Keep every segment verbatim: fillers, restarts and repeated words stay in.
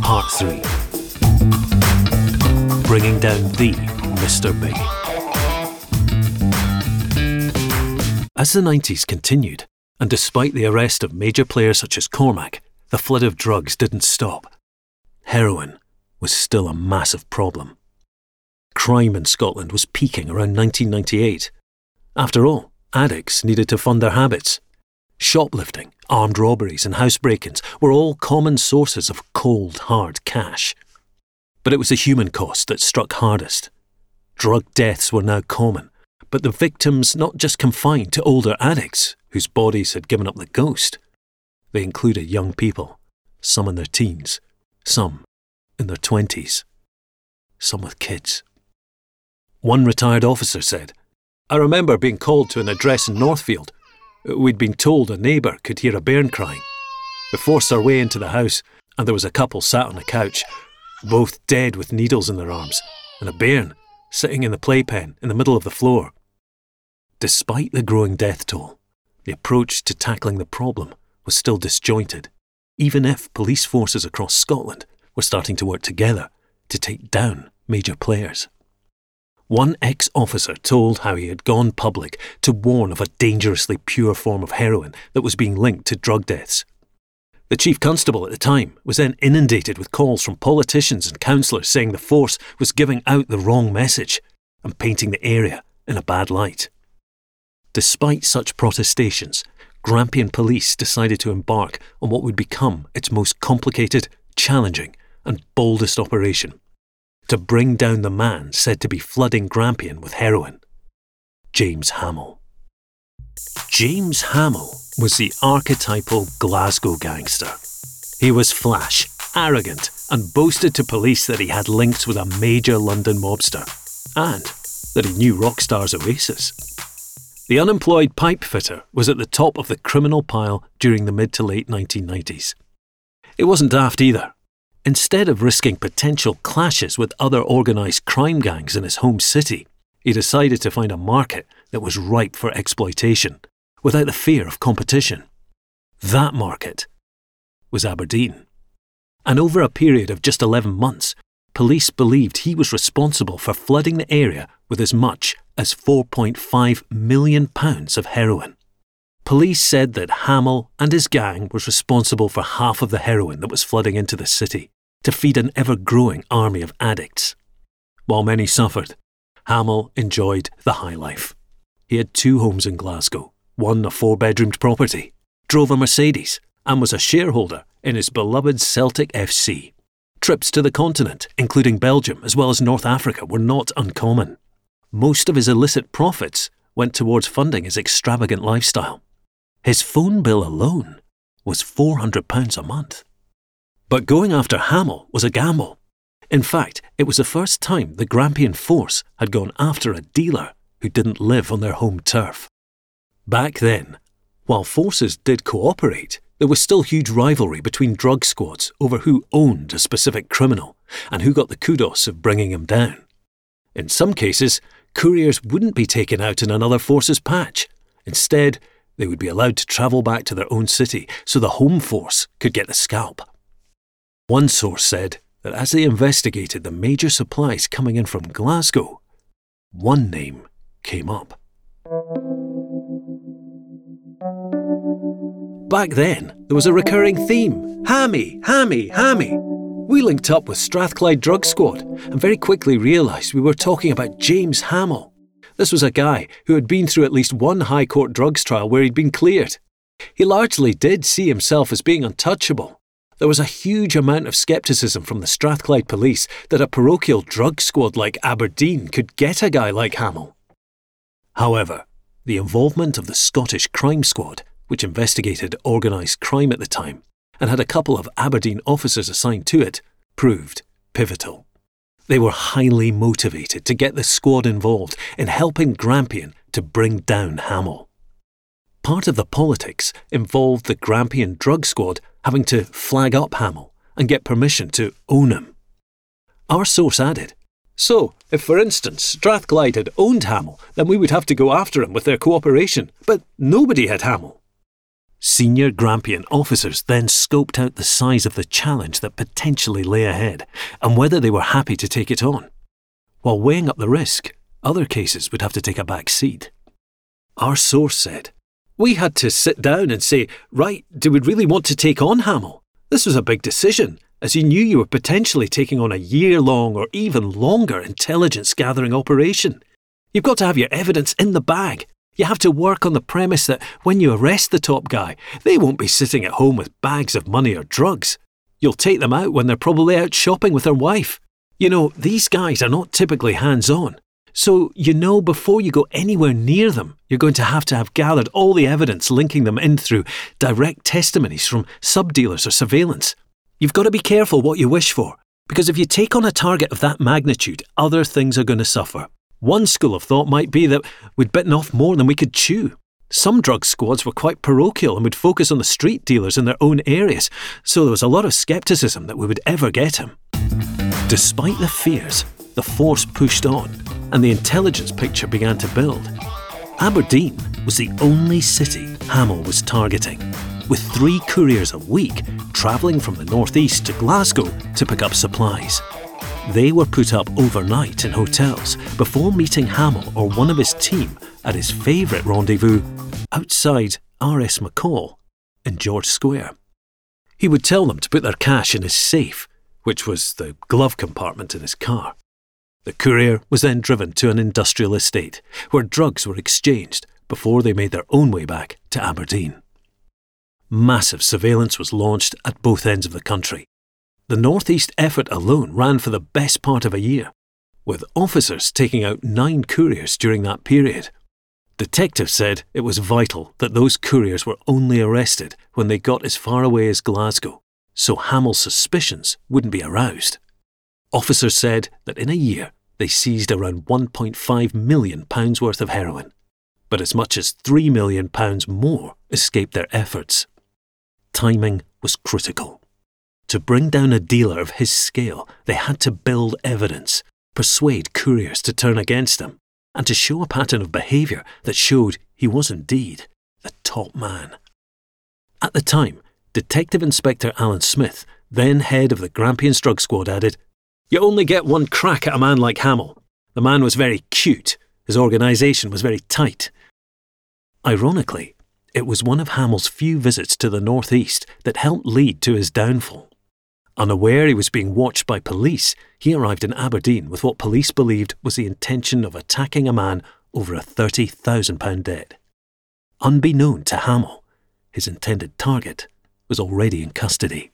Part three. Bringing down the Mister Big. As the nineties continued, and despite the arrest of major players such as Cormac, the flood of drugs didn't stop. Heroin was still a massive problem. Crime in Scotland was peaking around nineteen ninety-eight. After all, addicts needed to fund their habits. Shoplifting, armed robberies and house break-ins were all common sources of cold, hard cash. But it was the human cost that struck hardest. Drug deaths were now common, but the victims not just confined to older addicts whose bodies had given up the ghost. They included young people, some in their teens, some in their twenties, some with kids. One retired officer said, "I remember being called to an address in Northfield. We'd been told a neighbour could hear a bairn crying. We forced our way into the house, and there was a couple sat on a couch, both dead with needles in their arms, and a bairn sitting in the playpen in the middle of the floor." Despite the growing death toll, the approach to tackling the problem was still disjointed, even if police forces across Scotland were starting to work together to take down major players. One ex-officer told how he had gone public to warn of a dangerously pure form of heroin that was being linked to drug deaths. The chief constable at the time was then inundated with calls from politicians and councillors saying the force was giving out the wrong message and painting the area in a bad light. Despite such protestations, Grampian Police decided to embark on what would become its most complicated, challenging and boldest operation, to bring down the man said to be flooding Grampian with heroin, James Hamill. James Hamill was the archetypal Glasgow gangster. He was flash, arrogant, and boasted to police that he had links with a major London mobster, and that he knew Rockstar's Oasis. The unemployed pipe fitter was at the top of the criminal pile during the mid to late nineteen nineties. It wasn't daft either. Instead of risking potential clashes with other organised crime gangs in his home city, he decided to find a market that was ripe for exploitation, without the fear of competition. That market was Aberdeen. And over a period of just eleven months, police believed he was responsible for flooding the area with as much as four point five million pounds of heroin. Police said that Hamill and his gang was responsible for half of the heroin that was flooding into the city, to feed an ever-growing army of addicts. While many suffered, Hamill enjoyed the high life. He had two homes in Glasgow, one a four-bedroomed property, drove a Mercedes, and was a shareholder in his beloved Celtic F C. Trips to the continent, including Belgium as well as North Africa, were not uncommon. Most of his illicit profits went towards funding his extravagant lifestyle. His phone bill alone was four hundred pounds a month. But going after Hamill was a gamble. In fact, it was the first time the Grampian force had gone after a dealer who didn't live on their home turf. Back then, while forces did cooperate, there was still huge rivalry between drug squads over who owned a specific criminal and who got the kudos of bringing him down. In some cases, couriers wouldn't be taken out in another force's patch. Instead, they would be allowed to travel back to their own city so the home force could get the scalp. One source said that as they investigated the major supplies coming in from Glasgow, one name came up. Back then, there was a recurring theme. Hammy, Hammy, Hammy. We linked up with Strathclyde Drug Squad and very quickly realised we were talking about James Hamill. This was a guy who had been through at least one High Court drugs trial where he'd been cleared. He largely did see himself as being untouchable. There was a huge amount of scepticism from the Strathclyde police that a parochial drug squad like Aberdeen could get a guy like Hamill. However, the involvement of the Scottish Crime Squad, which investigated organised crime at the time, and had a couple of Aberdeen officers assigned to it, proved pivotal. They were highly motivated to get the squad involved in helping Grampian to bring down Hamill. Part of the politics involved the Grampian drug squad having to flag up Hamill and get permission to own him. Our source added, "So, if for instance Strathclyde had owned Hamill, then we would have to go after him with their cooperation, but nobody had Hamill." Senior Grampian officers then scoped out the size of the challenge that potentially lay ahead and whether they were happy to take it on. While weighing up the risk, other cases would have to take a back seat. Our source said, "We had to sit down and say, right, do we really want to take on Hamill? This was a big decision, as you knew you were potentially taking on a year-long or even longer intelligence-gathering operation. You've got to have your evidence in the bag. You have to work on the premise that when you arrest the top guy, they won't be sitting at home with bags of money or drugs. You'll take them out when they're probably out shopping with their wife. You know, these guys are not typically hands-on. So you know before you go anywhere near them, you're going to have to have gathered all the evidence linking them in through direct testimonies from sub-dealers or surveillance. You've got to be careful what you wish for, because if you take on a target of that magnitude, other things are going to suffer. One school of thought might be that we'd bitten off more than we could chew. Some drug squads were quite parochial and would focus on the street dealers in their own areas, so there was a lot of scepticism that we would ever get him." Despite the fears, the force pushed on, and the intelligence picture began to build. Aberdeen was the only city Hamill was targeting, with three couriers a week travelling from the northeast to Glasgow to pick up supplies. They were put up overnight in hotels before meeting Hamill or one of his team at his favourite rendezvous outside R S McCall in George Square. He would tell them to put their cash in his safe, which was the glove compartment in his car. The courier was then driven to an industrial estate where drugs were exchanged before they made their own way back to Aberdeen. Massive surveillance was launched at both ends of the country. The northeast effort alone ran for the best part of a year, with officers taking out nine couriers during that period. Detectives said it was vital that those couriers were only arrested when they got as far away as Glasgow, so Hamill's suspicions wouldn't be aroused. Officers said that in a year they seized around one point five million pounds worth of heroin, but as much as three million pounds more escaped their efforts. Timing was critical. To bring down a dealer of his scale, they had to build evidence, persuade couriers to turn against him, and to show a pattern of behaviour that showed he was indeed the top man. At the time, Detective Inspector Alan Smith, then head of the Grampians Drug Squad, added, "You only get one crack at a man like Hamill. The man was very cute. His organisation was very tight." Ironically, it was one of Hamill's few visits to the northeast that helped lead to his downfall. Unaware he was being watched by police, he arrived in Aberdeen with what police believed was the intention of attacking a man over a thirty thousand pound debt. Unbeknown to Hamill, his intended target was already in custody.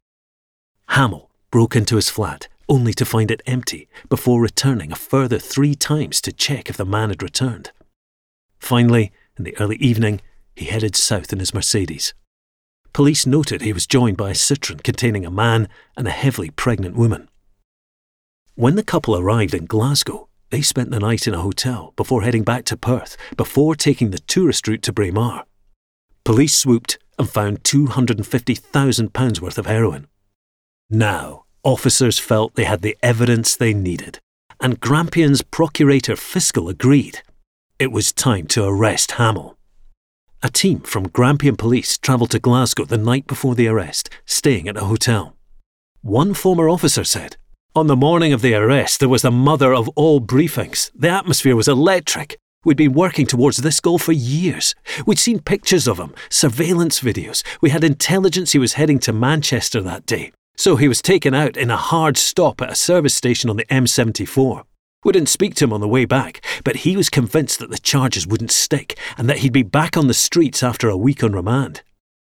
Hamill broke into his flat only to find it empty before returning a further three times to check if the man had returned. Finally, in the early evening, he headed south in his Mercedes. Police noted he was joined by a Citroën containing a man and a heavily pregnant woman. When the couple arrived in Glasgow, they spent the night in a hotel before heading back to Perth, before taking the tourist route to Braemar. Police swooped and found two hundred fifty thousand pounds worth of heroin. Now, officers felt they had the evidence they needed, and Grampians Procurator Fiscal agreed. It was time to arrest Hamill. A team from Grampian Police travelled to Glasgow the night before the arrest, staying at a hotel. One former officer said, "On the morning of the arrest, there was the mother of all briefings. The atmosphere was electric. We'd been working towards this goal for years. We'd seen pictures of him, surveillance videos. We had intelligence he was heading to Manchester that day. So he was taken out in a hard stop at a service station on the M seventy-four. We didn't speak to him on the way back, but he was convinced that the charges wouldn't stick and that he'd be back on the streets after a week on remand."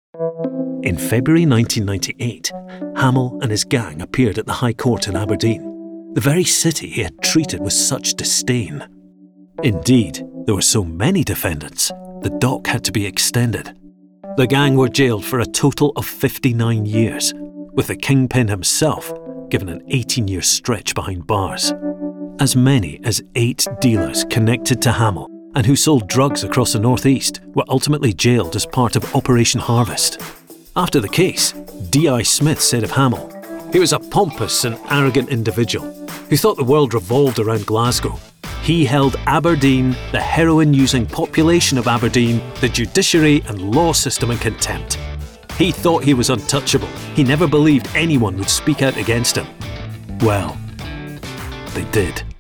In February nineteen ninety-eight, Hamill and his gang appeared at the High Court in Aberdeen, the very city he had treated with such disdain. Indeed, there were so many defendants, the dock had to be extended. The gang were jailed for a total of fifty-nine years, with the kingpin himself given an eighteen-year stretch behind bars. As many as eight dealers connected to Hamill and who sold drugs across the northeast were ultimately jailed as part of Operation Harvest. After the case, D I Smith said of Hamill, "He was a pompous and arrogant individual who thought the world revolved around Glasgow. He held Aberdeen, the heroin-using population of Aberdeen, the judiciary and law system in contempt. He thought he was untouchable. He never believed anyone would speak out against him. Well, they did.